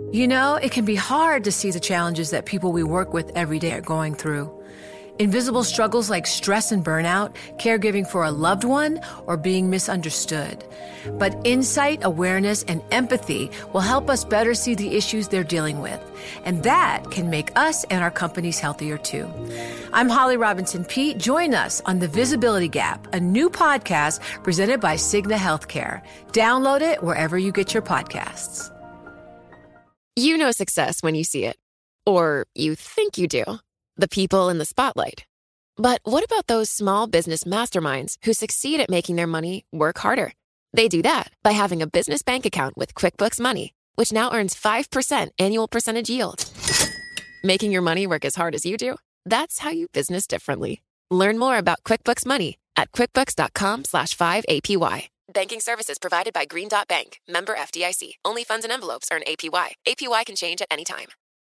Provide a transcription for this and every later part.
You know, it can be hard to see the challenges that people we work with every day are going through. Invisible struggles like stress and burnout, caregiving for a loved one, or being misunderstood. But insight, awareness, and empathy will help us better see the issues they're dealing with. And that can make us and our companies healthier too. I'm Holly Robinson Peete. Join us on The Visibility Gap, a new podcast presented by Cigna Healthcare. Download it wherever you get your podcasts. You know success when you see it. Or you think you do. The people in the spotlight. But what about those small business masterminds who succeed at making their money work harder? They do that by having a business bank account with QuickBooks Money, which now earns 5% annual percentage yield. Making your money work as hard as you do? That's how you business differently. Learn more about QuickBooks Money at quickbooks.com/5APY. Banking services provided by Green Dot Bank. Member FDIC. Only funds and envelopes earn APY. APY can change at any time.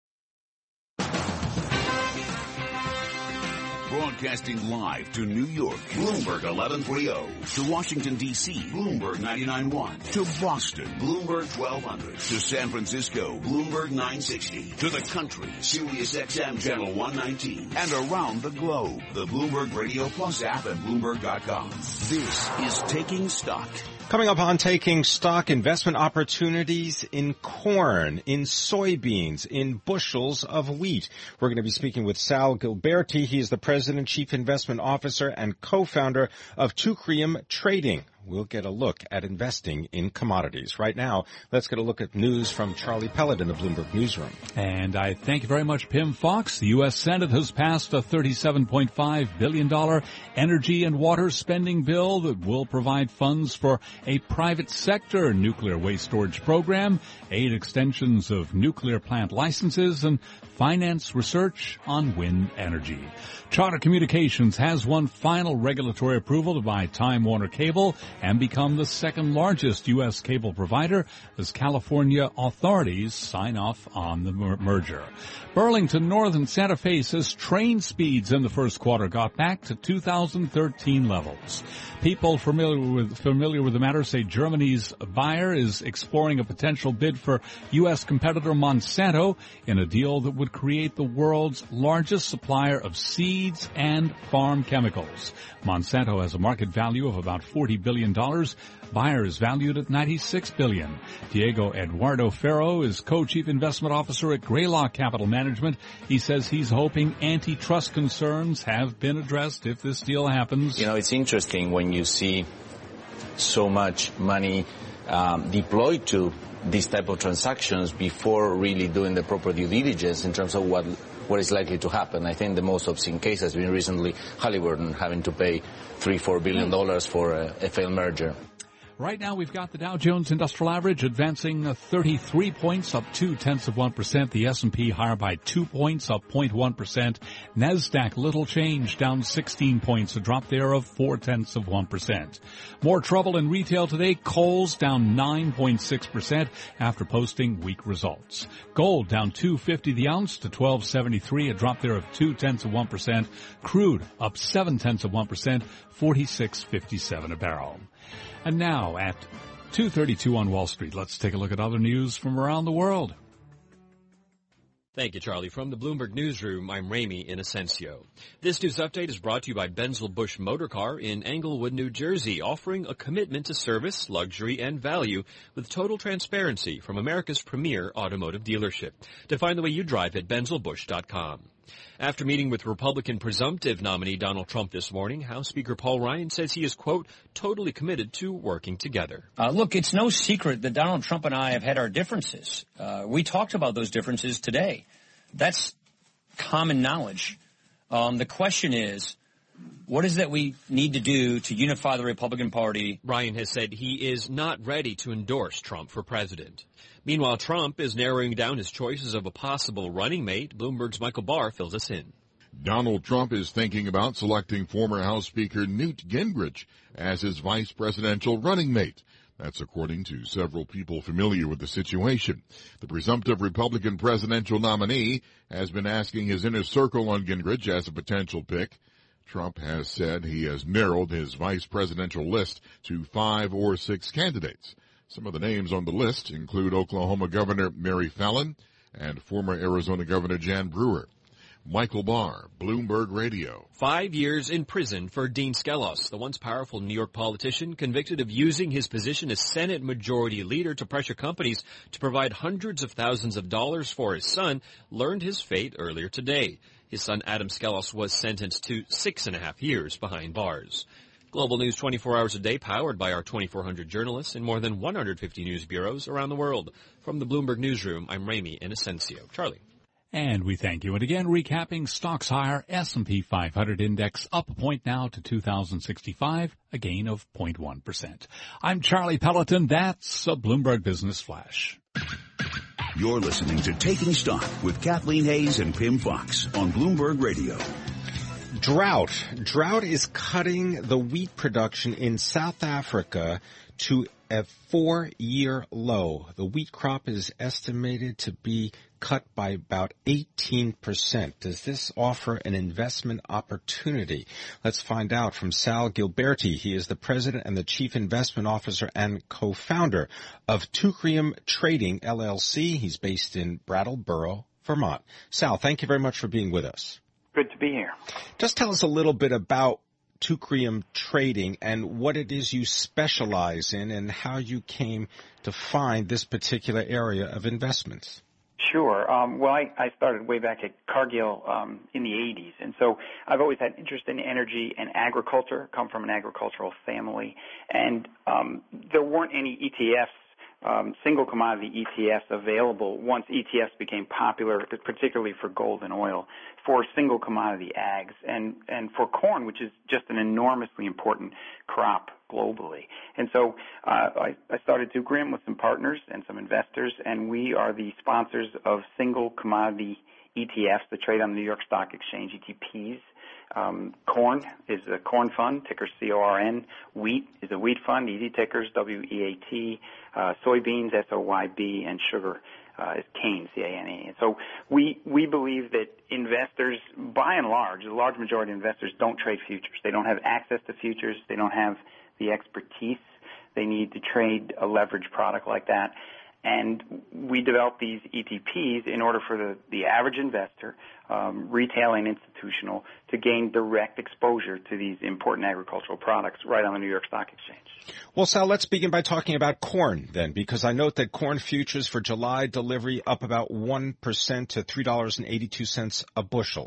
Broadcasting live to New York, Bloomberg 1130. To Washington, D.C., Bloomberg 99.1. To Boston, Bloomberg 1200. To San Francisco, Bloomberg 960. To the country, Sirius XM Channel 119. And around the globe, the Bloomberg Radio Plus app and Bloomberg.com. This is Taking Stock. Coming up on Taking Stock, investment opportunities in corn, in soybeans, in bushels of wheat. We're going to be speaking with Sal Gilberti. He is the President, Chief Investment Officer, and co-founder of Teucrium Trading. We'll get a look at investing in commodities. Right now, let's get a look at news from Charlie Pellet in the Bloomberg Newsroom. And I thank you very much, Pim Fox. The U.S. Senate has passed a $37.5 billion energy and water spending bill that will provide funds for a private sector nuclear waste storage program, 8 extensions of nuclear plant licenses, and finance research on wind energy. Charter Communications has won final regulatory approval to buy Time Warner Cable and become the second largest U.S. cable provider as California authorities sign off on the merger. Burlington Northern Santa Fe says train speeds in the first quarter got back to 2013 levels. People familiar with the matter say Germany's Bayer is exploring a potential bid for U.S. competitor Monsanto in a deal that would create the world's largest supplier of seeds and farm chemicals. Monsanto has a market value of about $40 billion. Bayer is valued at $96 billion. Diego Eduardo Ferro is co-chief investment officer at Greylock Capital Management. He says he's hoping antitrust concerns have been addressed if this deal happens. You know, it's interesting when you see so much money deployed to these type of transactions before really doing the proper due diligence in terms of what is likely to happen. I think the most obscene case has been recently Halliburton having to pay $3-4 billion for a failed merger. Right now, we've got the Dow Jones Industrial Average advancing 33 points, up 0.2%. The S&P higher by 2 points, up 0.1%. NASDAQ, little change, down 16 points, a drop there of 0.4%. More trouble in retail today. Kohl's down 9.6% after posting weak results. Gold down $2.50 the ounce to $12.73, a drop there of 0.2%. Crude up 0.7%, $46.57 a barrel. And now at 2:32 on Wall Street, let's take a look at other news from around the world. Thank you, Charlie. From the Bloomberg Newsroom, I'm Ramy Inocencio. This news update is brought to you by Benzel-Busch Motor Car in Englewood, New Jersey, offering a commitment to service, luxury, and value with total transparency from America's premier automotive dealership. To find the way you drive at benzelbusch.com. After meeting with Republican presumptive nominee Donald Trump this morning, House Speaker Paul Ryan says he is, quote, totally committed to working together. Look, it's no secret that Donald Trump and I have had our differences. We talked about those differences today. That's common knowledge. The question is, what is that we need to do to unify the Republican Party? Ryan has said he is not ready to endorse Trump for president. Meanwhile, Trump is narrowing down his choices of a possible running mate. Bloomberg's Michael Barr fills us in. Donald Trump is thinking about selecting former House Speaker Newt Gingrich as his vice presidential running mate. That's according to several people familiar with the situation. The presumptive Republican presidential nominee has been asking his inner circle on Gingrich as a potential pick. Trump has said he has narrowed his vice presidential list to 5 or 6 candidates. Some of the names on the list include Oklahoma Governor Mary Fallin and former Arizona Governor Jan Brewer. Michael Barr, Bloomberg Radio. 5 years in prison for Dean Skelos, the once powerful New York politician convicted of using his position as Senate Majority Leader to pressure companies to provide hundreds of thousands of dollars for his son, learned his fate earlier today. His son Adam Skelos was sentenced to 6.5 years behind bars. Global News 24 hours a day, powered by our 2,400 journalists in more than 150 news bureaus around the world. From the Bloomberg Newsroom, I'm Ramy Inocencio. Charlie. And we thank you. And again, recapping stocks higher, S&P 500 index up a point now to 2,065, a gain of 0.1%. I'm Charlie Pelleton. That's a Bloomberg Business Flash. You're listening to Taking Stock with Kathleen Hayes and Pim Fox on Bloomberg Radio. Drought is cutting the wheat production in South Africa to a 4-year low. The wheat crop is estimated to be cut by about 18%. Does this offer an investment opportunity? Let's find out from Sal Gilberti. He is the president and the chief investment officer and co-founder of Teucrium Trading, LLC. He's based in Brattleboro, Vermont. Sal, thank you very much for being with us. Good to be here. Just tell us a little bit about Teucrium Trading and what it is you specialize in and how you came to find this particular area of investments. Sure. Well, I started way back at Cargill in the 80s, and so I've always had interest in energy and agriculture, come from an agricultural family, and there weren't any ETFs, single commodity ETFs available once ETFs became popular, particularly for gold and oil, for single commodity ags and for corn, which is just an enormously important crop globally. And so I started Teucrium with some partners and some investors, and we are the sponsors of single commodity ETFs that trade on the New York Stock Exchange, ETPs. Corn is a corn fund, ticker CORN. Wheat is a wheat fund, ED tickers, WEAT. Soybeans, SOYB, and sugar is cane, CANE. And so we believe that investors, by and large, the large majority of investors don't trade futures. They don't have access to futures. They don't have the expertise they need to trade a leveraged product like that. And we developed these ETPs in order for the average investor, retail and institutional, to gain direct exposure to these important agricultural products right on the New York Stock Exchange. Well, Sal, let's begin by talking about corn then, because I note that corn futures for July delivery up about 1% to $3.82 a bushel.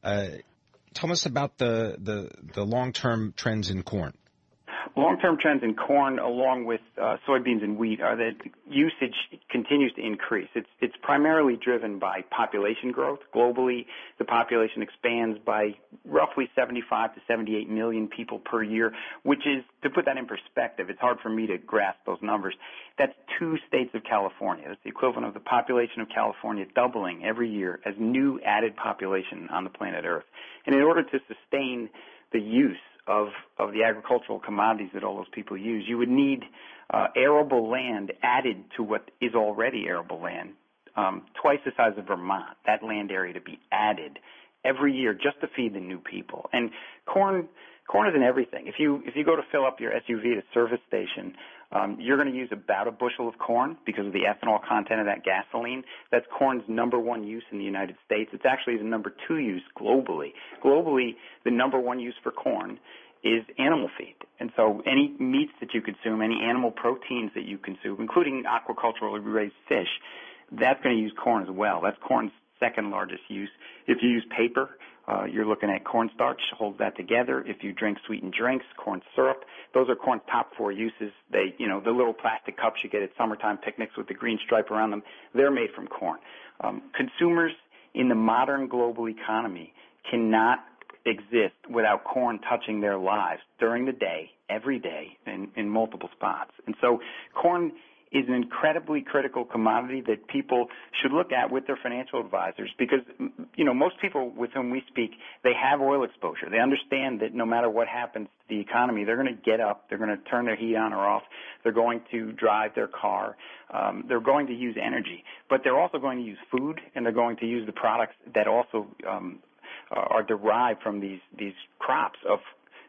Tell us about the long-term trends in corn. Long-term trends in corn, along with soybeans and wheat, are that usage continues to increase. It's primarily driven by population growth. Globally, the population expands by roughly 75 to 78 million people per year, which is, to put that in perspective, it's hard for me to grasp those numbers. That's 2 states of California. That's the equivalent of the population of California doubling every year as new added population on the planet Earth. And in order to sustain the use of the agricultural commodities that all those people use, you would need arable land added to what is already arable land, twice the size of Vermont, that land area to be added every year just to feed the new people. And corn is in everything. If you go to fill up your SUV at a service station, you're going to use about a bushel of corn because of the ethanol content of that gasoline. That's corn's number 1 use in the United States. It's actually the number 2 use globally. Globally, the number 1 use for corn is animal feed. And so any meats that you consume, any animal proteins that you consume, including aquaculturally raised fish, that's going to use corn as well. That's corn's second largest use. If you use paper, you're looking at cornstarch, holds that together. If you drink sweetened drinks, corn syrup, those are corn's top 4 uses. They, the little plastic cups you get at summertime picnics with the green stripe around them, they're made from corn. Consumers in the modern global economy cannot exist without corn touching their lives during the day, every day, in multiple spots. And so corn is an incredibly critical commodity that people should look at with their financial advisors because, most people with whom we speak, they have oil exposure. They understand that no matter what happens to the economy, they're going to get up, they're going to turn their heat on or off, they're going to drive their car, they're going to use energy, but they're also going to use food and they're going to use the products that also are derived from these crops of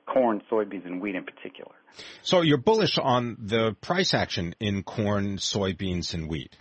corn, soybeans, and wheat in particular. So you're bullish on the price action in corn, soybeans, and wheat?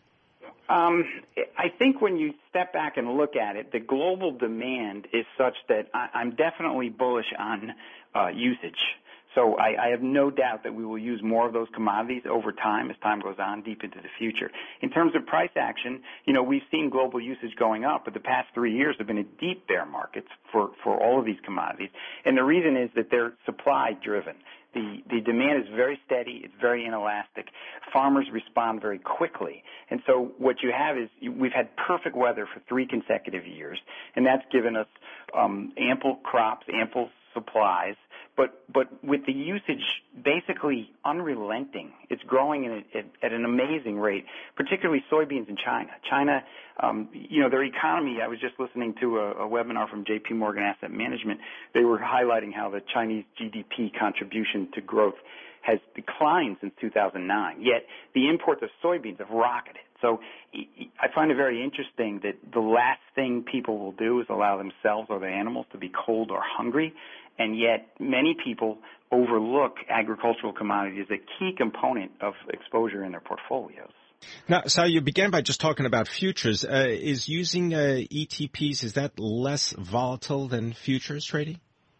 I think when you step back and look at it, the global demand is such that I'm definitely bullish on usage. So I have no doubt that we will use more of those commodities over time as time goes on deep into the future. In terms of price action, we've seen global usage going up, but the past 3 years have been in deep bear markets for all of these commodities. And the reason is that they're supply driven. The demand is very steady. It's very inelastic. Farmers respond very quickly. And so what you have is we've had perfect weather for 3 consecutive years, and that's given us ample crops, ample supplies. But with the usage basically unrelenting, it's growing at an amazing rate, particularly soybeans in China. China, their economy, I was just listening to a webinar from JP Morgan Asset Management. They were highlighting how the Chinese GDP contribution to growth has declined since 2009, yet the imports of soybeans have rocketed. So I find it very interesting that the last thing people will do is allow themselves or their animals to be cold or hungry, and yet many people overlook agricultural commodities as a key component of exposure in their portfolios. Now, Sal, you began by just talking about futures. Is using ETPs, is that less volatile than futures trading?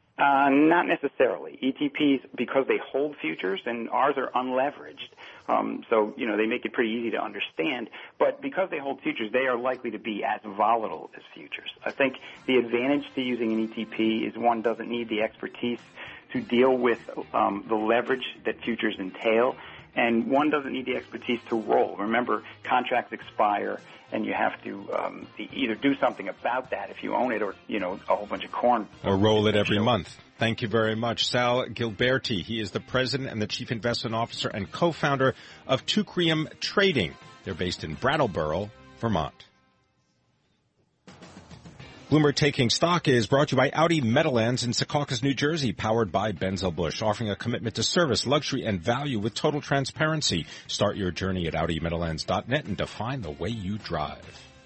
Not necessarily. ETPs, because they hold futures, and ours are unleveraged, so they make it pretty easy to understand. But because they hold futures, they are likely to be as volatile as futures. I think the advantage to using an ETP is one doesn't need the expertise to deal with the leverage that futures entail, and one doesn't need the expertise to roll. Remember, contracts expire, and you have to either do something about that if you own it, or a whole bunch of corn, or roll it every month. Thank you very much, Sal Gilberti. He is the president and the chief investment officer and co-founder of Teucrium Trading. They're based in Brattleboro, Vermont. Bloomberg Taking Stock is brought to you by Audi Meadowlands in Secaucus, New Jersey, powered by Benzel-Busch, offering a commitment to service, luxury, and value with total transparency. Start your journey at AudiMeadowlands.net and define the way you drive.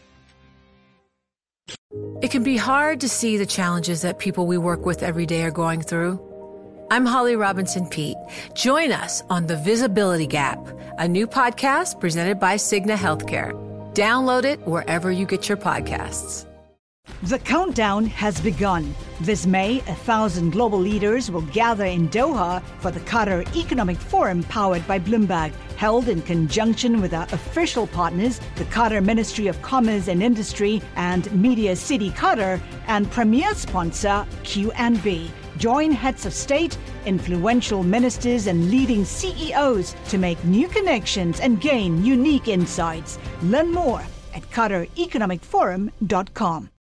It can be hard to see the challenges that people we work with every day are going through. I'm Holly Robinson Peete. Join us on The Visibility Gap, a new podcast presented by Cigna Healthcare. Download it wherever you get your podcasts. The countdown has begun. This May, 1,000 global leaders will gather in Doha for the Qatar Economic Forum powered by Bloomberg, held in conjunction with our official partners, the Qatar Ministry of Commerce and Industry and Media City Qatar, and premier sponsor QNB. Join heads of state, influential ministers, and leading CEOs to make new connections and gain unique insights. Learn more at QatarEconomicForum.com.